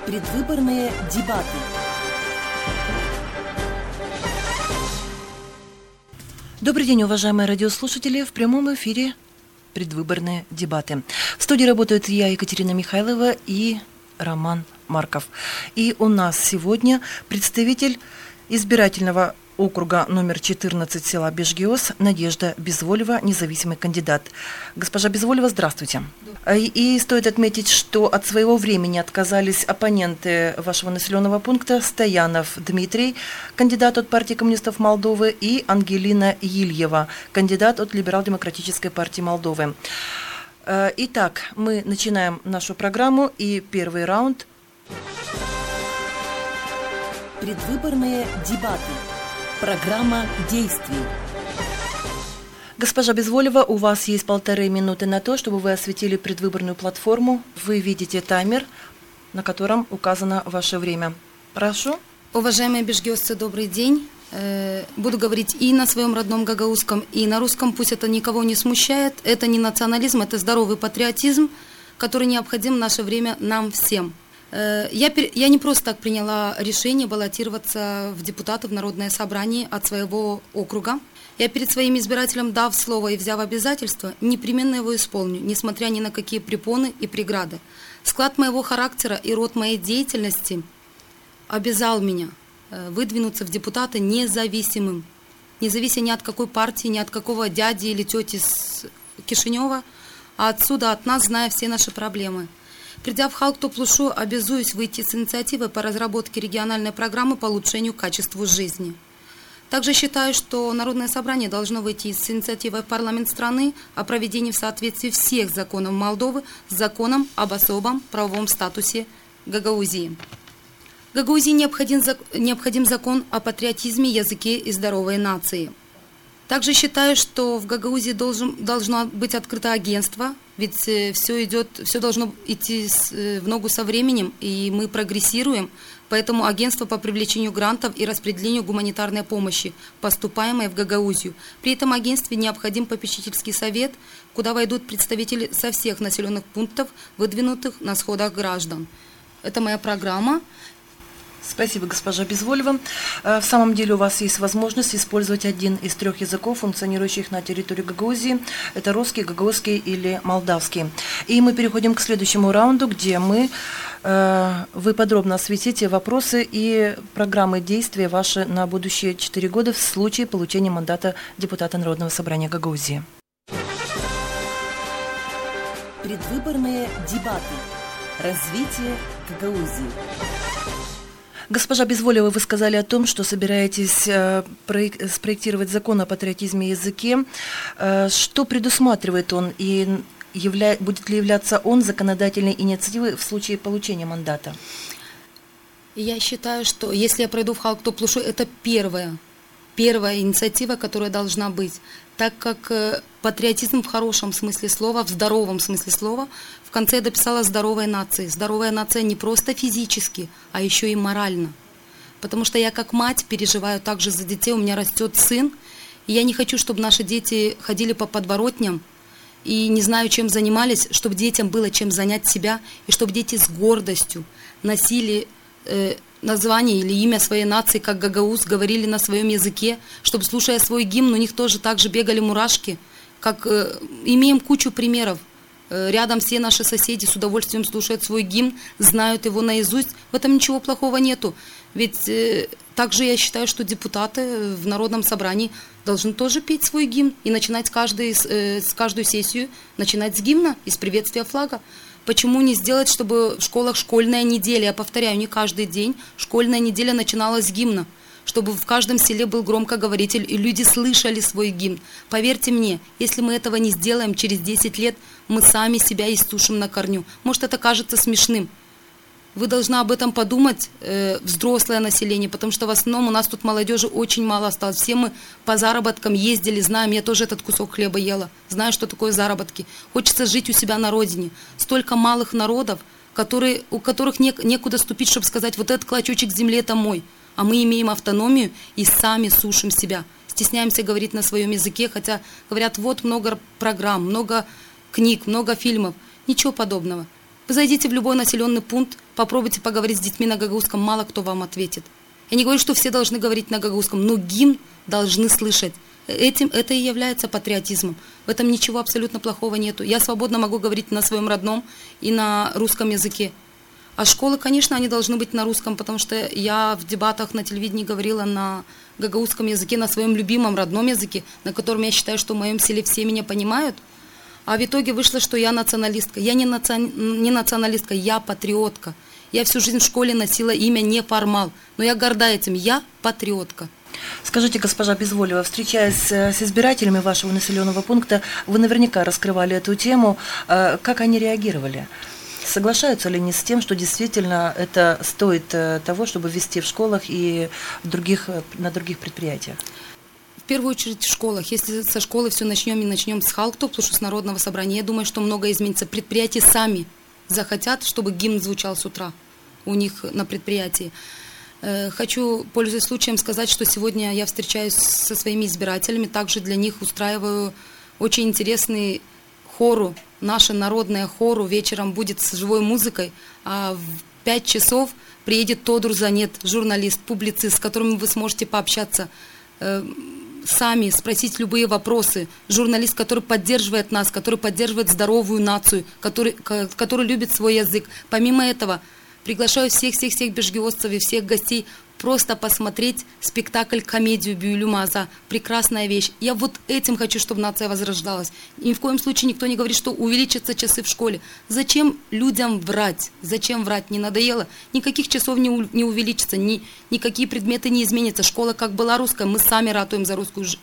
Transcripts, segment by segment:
Предвыборные дебаты. Добрый день, уважаемые радиослушатели. В прямом эфире предвыборные дебаты. В студии работают я, Екатерина Михайлова, и Роман Марков. И у нас сегодня представитель избирательного округа номер 14 села Бежгиос Надежда Безволева, независимый кандидат. Госпожа Безволева, здравствуйте. И стоит отметить, что от своего времени отказались оппоненты вашего населенного пункта Стоянов Дмитрий, кандидат от партии коммунистов Молдовы, и Ангелина Ильева, кандидат от Либерал-демократической партии Молдовы. Итак, мы начинаем нашу программу, и первый раунд. Предвыборные дебаты. Программа действий. Госпожа Безволева, у вас есть 1,5 минуты на то, чтобы вы осветили предвыборную платформу. Вы видите таймер, на котором указано ваше время. Прошу. Уважаемые бежгиосцы, добрый день. Буду говорить и на своем родном гагаузском, и на русском. Пусть это никого не смущает. Это не национализм, это здоровый патриотизм, который необходим в наше время нам всем. Я не просто так приняла решение баллотироваться в депутаты в Народное собрание от своего округа. Я перед своим избирателем, дав слово и взяв обязательства, непременно его исполню, несмотря ни на какие препоны и преграды. Склад моего характера и род моей деятельности обязал меня выдвинуться в депутаты независимым. Не завися ни от какой партии, ни от какого дяди или тети с Кишинева, а отсюда, от нас, зная все наши проблемы. Придя в Халктоплушу, обязуюсь выйти с инициативой по разработке региональной программы по улучшению качества жизни. Также считаю, что Народное собрание должно выйти с инициативой в парламент страны о проведении в соответствии всех законов Молдовы с законом об особом правовом статусе Гагаузии. Гагаузии необходим закон о патриотизме, языке и здоровой нации. Также считаю, что в Гагаузии должно быть открыто агентство, ведь все должно идти в ногу со временем, и мы прогрессируем, поэтому агентство по привлечению грантов и распределению гуманитарной помощи, поступаемой в Гагаузию. При этом агентстве необходим попечительский совет, куда войдут представители со всех населенных пунктов, выдвинутых на сходах граждан. Это моя программа. Спасибо, госпожа Безволева. В самом деле у вас есть возможность использовать один из 3 языков, функционирующих на территории Гагаузии. Это русский, гагаузский или молдавский. И мы переходим к следующему раунду, где вы подробно осветите вопросы и программы действия ваши на будущие 4 года в случае получения мандата депутата Народного собрания Гагаузии. Предвыборные дебаты. Развитие Гагаузии. Госпожа Безволева, вы сказали о том, что собираетесь спроектировать закон о патриотизме и языке. Что предусматривает он и будет ли являться он законодательной инициативой в случае получения мандата? Я считаю, что если я пройду в Халктоплушу, это первая инициатива, которая должна быть, так как патриотизм в хорошем смысле слова, в здоровом смысле слова, в конце я дописала здоровой нации. Здоровая нация не просто физически, а еще и морально. Потому что я как мать переживаю также за детей, у меня растет сын, и я не хочу, чтобы наши дети ходили по подворотням и не знаю, чем занимались, чтобы детям было чем занять себя, и чтобы дети с гордостью носили название или имя своей нации, как гагауз, говорили на своем языке, чтобы, слушая свой гимн, у них тоже так же бегали мурашки. Имеем кучу примеров. Рядом все наши соседи с удовольствием слушают свой гимн, знают его наизусть. В этом ничего плохого нету. Ведь также я считаю, что депутаты в Народном собрании должны тоже петь свой гимн и начинать каждую сессию начинать с гимна и с приветствия флага. Почему не сделать, чтобы в школах школьная неделя, я повторяю, не каждый день, школьная неделя начиналась с гимна, чтобы в каждом селе был громкоговоритель, и люди слышали свой гимн. Поверьте мне, если мы этого не сделаем, через 10 лет мы сами себя иссушим на корню. Может, это кажется смешным. Вы должны об этом подумать, взрослое население, потому что в основном у нас тут молодежи очень мало осталось. Все мы по заработкам ездили, знаем, я тоже этот кусок хлеба ела, знаю, что такое заработки. Хочется жить у себя на родине. Столько малых народов, у которых некуда ступить, чтобы сказать, вот этот клочочек земли – это мой. А мы имеем автономию и сами сушим себя. Стесняемся говорить на своем языке, хотя говорят, вот много программ, много книг, много фильмов. Ничего подобного. Вы зайдите в любой населенный пункт, попробуйте поговорить с детьми на гагаузском, мало кто вам ответит. Я не говорю, что все должны говорить на гагаузском, но гимн должны слышать. Это и является патриотизмом. В этом ничего абсолютно плохого нету. Я свободно могу говорить на своем родном и на русском языке. А школы, конечно, они должны быть на русском, потому что я в дебатах на телевидении говорила на гагаузском языке, на своем любимом родном языке, на котором я считаю, что в моем селе все меня понимают. А в итоге вышло, что я националистка. Я не националистка, я патриотка. Я всю жизнь в школе носила имя неформал, но я горда этим, я патриотка. Скажите, госпожа Безволева, встречаясь с избирателями вашего населенного пункта, вы наверняка раскрывали эту тему. Как они реагировали? Соглашаются ли они с тем, что действительно это стоит того, чтобы ввести в школах и на других предприятиях? В первую очередь в школах. Если со школы все начнем с Халктоп, потому что с народного собрания, я думаю, что многое изменится. Предприятия сами захотят, чтобы гимн звучал с утра у них на предприятии. Хочу, пользуясь случаем, сказать, что сегодня я встречаюсь со своими избирателями, также для них устраиваю очень интересный хору, наше народное хору, вечером будет с живой музыкой, а в 5 часов приедет Тодор Занет, журналист, публицист, с которым вы сможете пообщаться, сами спросить любые вопросы, журналист, который поддерживает нас, который поддерживает здоровую нацию, который любит свой язык. Помимо этого, приглашаю всех бежгиозцев и всех гостей просто посмотреть спектакль, комедию Бюйлюмаза. Прекрасная вещь. Я вот этим хочу, чтобы нация возрождалась. Ни в коем случае никто не говорит, что увеличатся часы в школе. Зачем людям врать? Зачем врать? Не надоело? Никаких часов не увеличится, никакие предметы не изменятся. Школа как была русская, мы сами ратуем за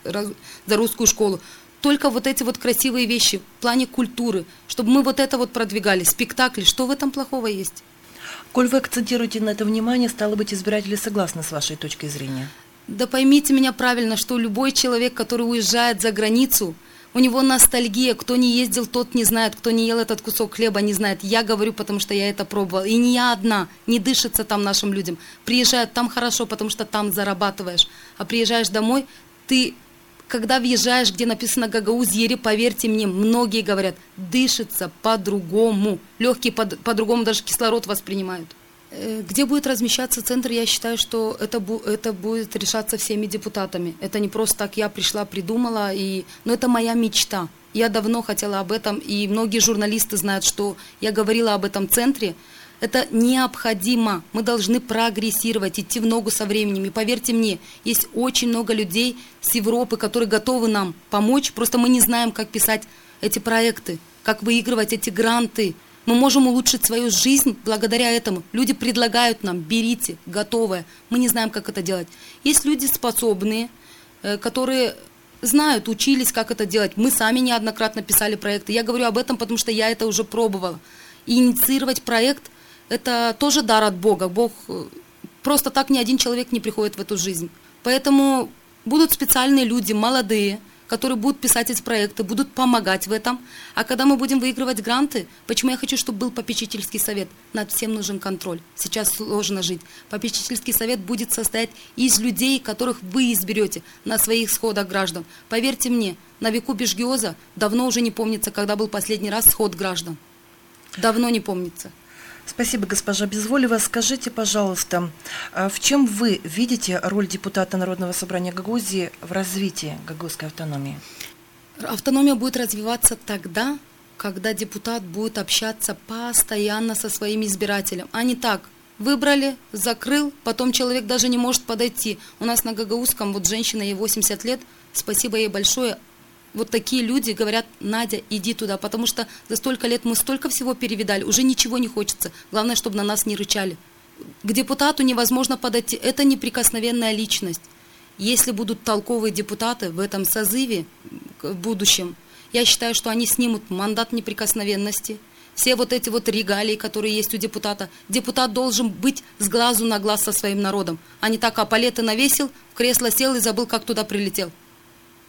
русскую школу. Только вот эти вот красивые вещи в плане культуры, чтобы мы вот это вот продвигали. Спектакли, что в этом плохого есть? Коль вы акцентируете на это внимание, стало быть, избиратели согласны с вашей точкой зрения? Да поймите меня правильно, что любой человек, который уезжает за границу, у него ностальгия. Кто не ездил, тот не знает, кто не ел этот кусок хлеба, не знает. Я говорю, потому что я это пробовала. И не я одна, не дышится там нашим людям. Приезжают там хорошо, потому что там зарабатываешь. А приезжаешь домой, ты... Когда въезжаешь, где написано Гагаузьере, поверьте мне, многие говорят, дышится по-другому. Легкие по-другому даже кислород воспринимают. Где будет размещаться центр, я считаю, что это будет решаться всеми депутатами. Это не просто так я пришла, придумала, но это моя мечта. Я давно хотела об этом, и многие журналисты знают, что я говорила об этом центре. Это необходимо. Мы должны прогрессировать, идти в ногу со временем. И поверьте мне, есть очень много людей с Европы, которые готовы нам помочь. Просто мы не знаем, как писать эти проекты, как выигрывать эти гранты. Мы можем улучшить свою жизнь благодаря этому. Люди предлагают нам, берите, готовое. Мы не знаем, как это делать. Есть люди способные, которые знают, учились, как это делать. Мы сами неоднократно писали проекты. Я говорю об этом, потому что я это уже пробовала. И инициировать проект – это тоже дар от Бога. Бог просто так ни один человек не приходит в эту жизнь. Поэтому будут специальные люди, молодые, которые будут писать эти проекты, будут помогать в этом. А когда мы будем выигрывать гранты, почему я хочу, чтобы был попечительский совет? Над всем нужен контроль. Сейчас сложно жить. Попечительский совет будет состоять из людей, которых вы изберете на своих сходах граждан. Поверьте мне, на веку Бежгиоза давно уже не помнится, когда был последний раз сход граждан. Давно не помнится. Спасибо, госпожа Безволева. Скажите, пожалуйста, в чем вы видите роль депутата Народного собрания Гагаузии в развитии гагаузской автономии? Автономия будет развиваться тогда, когда депутат будет общаться постоянно со своим избирателем, а не так. Выбрали, закрыл, потом человек даже не может подойти. У нас на гагаузском, вот женщина, ей 80 лет, спасибо ей большое. Вот такие люди говорят: Надя, иди туда, потому что за столько лет мы столько всего перевидали, уже ничего не хочется. Главное, чтобы на нас не рычали. К депутату невозможно подойти, это неприкосновенная личность. Если будут толковые депутаты в этом созыве в будущем, я считаю, что они снимут мандат неприкосновенности, все вот эти вот регалии, которые есть у депутата. Депутат должен быть с глазу на глаз со своим народом, а не так, палеты навесил, в кресло сел и забыл, как туда прилетел.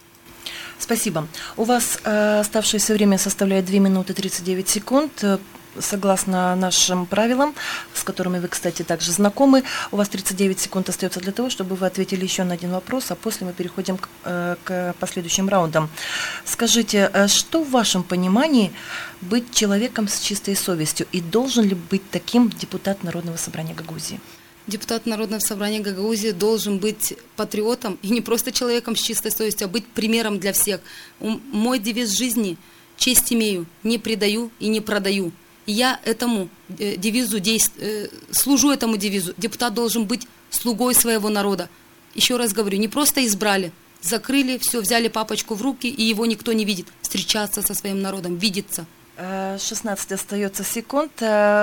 Спасибо. У вас оставшееся время составляет 2 минуты 39 секунд. согласно нашим правилам, с которыми вы, кстати, также знакомы, у вас 39 секунд остается для того, чтобы вы ответили еще на один вопрос, а после мы переходим к последующим раундам. Скажите, что в вашем понимании быть человеком с чистой совестью, и должен ли быть таким депутат Народного собрания Гагаузии? Депутат Народного собрания Гагаузии должен быть патриотом и не просто человеком с чистой совестью, а быть примером для всех. Мой девиз жизни – честь имею, не предаю и не продаю. И я этому девизу служу этому девизу. Депутат должен быть слугой своего народа. Еще раз говорю, не просто избрали, закрыли, все, взяли папочку в руки, и его никто не видит. Встречаться со своим народом, видеться. 16 остается секунд.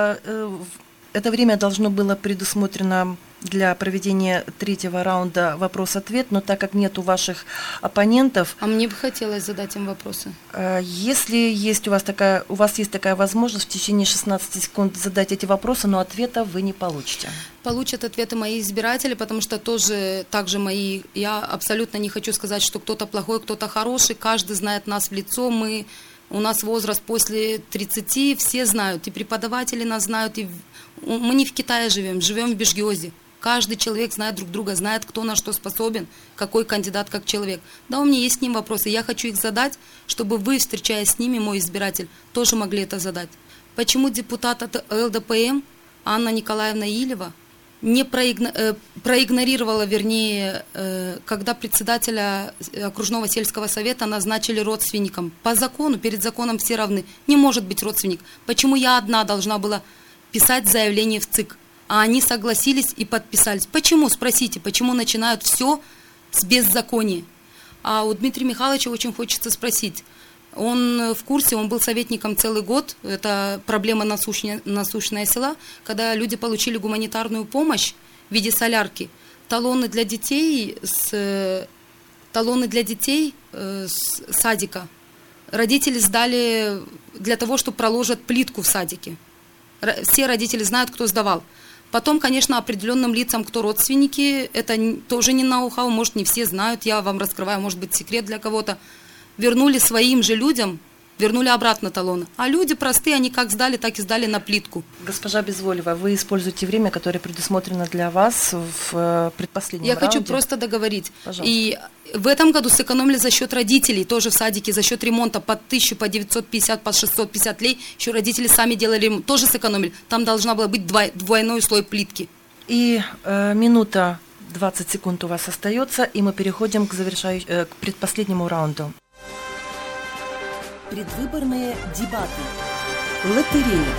Это время должно было предусмотрено для проведения третьего раунда вопрос-ответ, но так как нету ваших оппонентов... А мне бы хотелось задать им вопросы. Если есть у вас есть такая возможность в течение 16 секунд задать эти вопросы, но ответа вы не получите. Получат ответы мои избиратели, потому что также мои... Я абсолютно не хочу сказать, что кто-то плохой, кто-то хороший, каждый знает нас в лицо, у нас возраст после 30, все знают, и преподаватели нас знают, и мы не в Китае живем в Бежгиозе. Каждый человек знает друг друга, знает, кто на что способен, какой кандидат, как человек. Да, у меня есть к ним вопросы, я хочу их задать, чтобы вы, встречаясь с ними, мой избиратель, тоже могли это задать. Почему депутат от ЛДПМ Анна Николаевна Илева не проигнорировала, когда председателя окружного сельского совета назначили родственником? По закону, перед законом все равны. Не может быть родственник. Почему я одна должна была писать заявление в ЦИК, а они согласились и подписались? Почему, спросите, почему начинают все с беззакония? А у Дмитрия Михайловича очень хочется спросить. Он в курсе, он был советником целый год, это проблема насущная села, когда люди получили гуманитарную помощь в виде солярки, талоны для детей с садика. Родители сдали для того, чтобы проложат плитку в садике. Все родители знают, кто сдавал. Потом, конечно, определенным лицам, кто родственники, это тоже не ноу-хау, может, не все знают, я вам раскрываю, может быть, секрет для кого-то. Вернули своим же людям, вернули обратно талоны. А люди простые, они как сдали, так и сдали на плитку. Госпожа Безволева, вы используете время, которое предусмотрено для вас в предпоследнем раунде. Я хочу просто договорить. Пожалуйста. И в этом году сэкономили за счет родителей, тоже в садике, за счет ремонта по 1000, по 950, по 650 лей. Еще родители сами делали ремонт, тоже сэкономили. Там должна была быть двойной слой плитки. И минута 20 секунд у вас остается, и мы переходим к предпоследнему раунду. Предвыборные дебаты. Лотерея.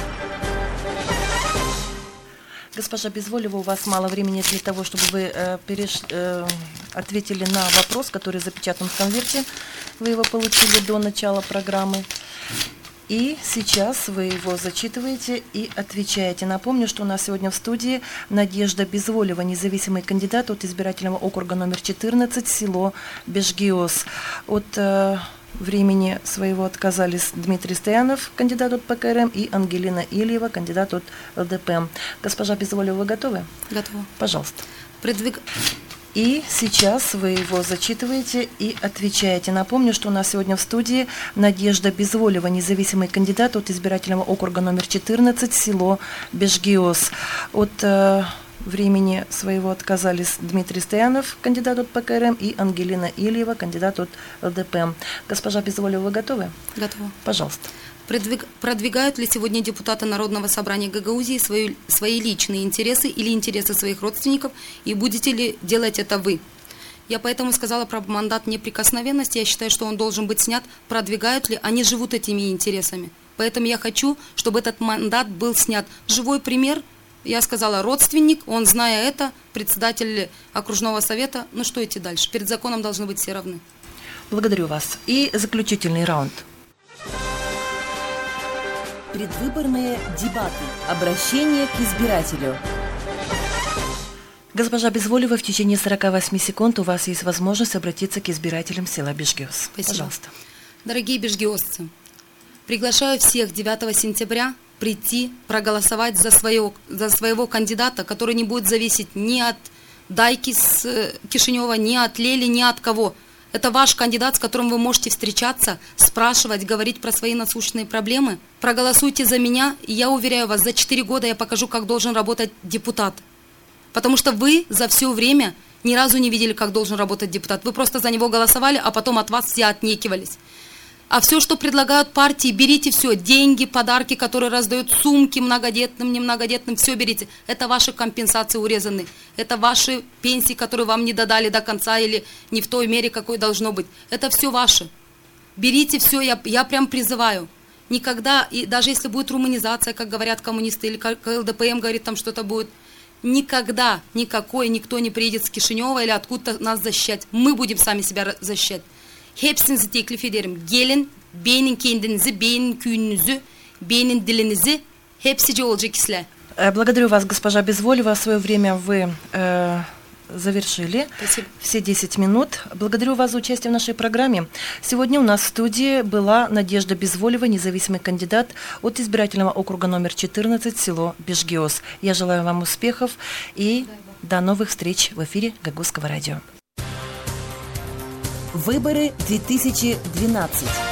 Госпожа Безволева, у вас мало времени для того, чтобы вы ответили на вопрос, который запечатан в конверте. Вы его получили до начала программы. И сейчас вы его зачитываете и отвечаете. Напомню, что у нас сегодня в студии Надежда Безволева, независимый кандидат от избирательного округа номер 14, село Бежгиоз. От времени своего отказались Дмитрий Стоянов, кандидат от ПКРМ, и Ангелина Ильева, кандидат от ЛДПМ. Госпожа Безволева, вы готовы? Готова. Пожалуйста. И сейчас вы его зачитываете и отвечаете. Напомню, что у нас сегодня в студии Надежда Безволева, независимый кандидат от избирательного округа номер 14, село Бежгиоз. От времени своего отказались Дмитрий Стоянов, кандидат от ПКРМ, и Ангелина Ильева, кандидат от ЛДПМ. Госпожа Безволева, вы готовы? Готова. Пожалуйста. Продвигают ли сегодня депутаты Народного собрания Гагаузии свои личные интересы или интересы своих родственников, и будете ли делать это вы? Я поэтому сказала про мандат неприкосновенности, я считаю, что он должен быть снят. Продвигают ли, они живут этими интересами. Поэтому я хочу, чтобы этот мандат был снят. Живой пример. Я сказала, родственник, он, зная это, председатель окружного совета, ну что идти дальше? Перед законом должны быть все равны. Благодарю вас. И заключительный раунд. Предвыборные дебаты. Обращение к избирателю. Госпожа Безволева, в течение 48 секунд у вас есть возможность обратиться к избирателям села Бежгиоз. Спасибо. Пожалуйста. Дорогие бежгиозцы, приглашаю всех 9 сентября прийти, проголосовать за своего кандидата, который не будет зависеть ни от Дайки с Кишинева, ни от Лели, ни от кого. Это ваш кандидат, с которым вы можете встречаться, спрашивать, говорить про свои насущные проблемы. Проголосуйте за меня, и я уверяю вас, за 4 года я покажу, как должен работать депутат. Потому что вы за все время ни разу не видели, как должен работать депутат. Вы просто за него голосовали, а потом от вас все отнекивались. А все, что предлагают партии, берите все. Деньги, подарки, которые раздают, сумки многодетным, немногодетным, все берите. Это ваши компенсации урезаны. Это ваши пенсии, которые вам не додали до конца или не в той мере, какой должно быть. Это все ваше. Берите все, я прям призываю. Никогда, и даже если будет румынизация, как говорят коммунисты, или как ЛДПМ говорит, там что-то будет, никогда никто не приедет с Кишинева или откуда-то нас защищать. Мы будем сами себя защищать. Hepsinizi teklif ederim. Gelin, beğenin kendinizi, beğenin köyünüzü, beğenin dilinizi. Hepsice olacak işler. Благодарю вас, госпожа Безволева. Свое время вы завершили. Спасибо. Все 10 минут. Благодарю вас за участие в нашей программе. Сегодня у нас в студии была Надежда Безволева, независимый кандидат от избирательного округа номер 14, село Бежгиос. Я желаю вам успехов и до новых встреч в эфире Гагузского радио. Выборы 2012.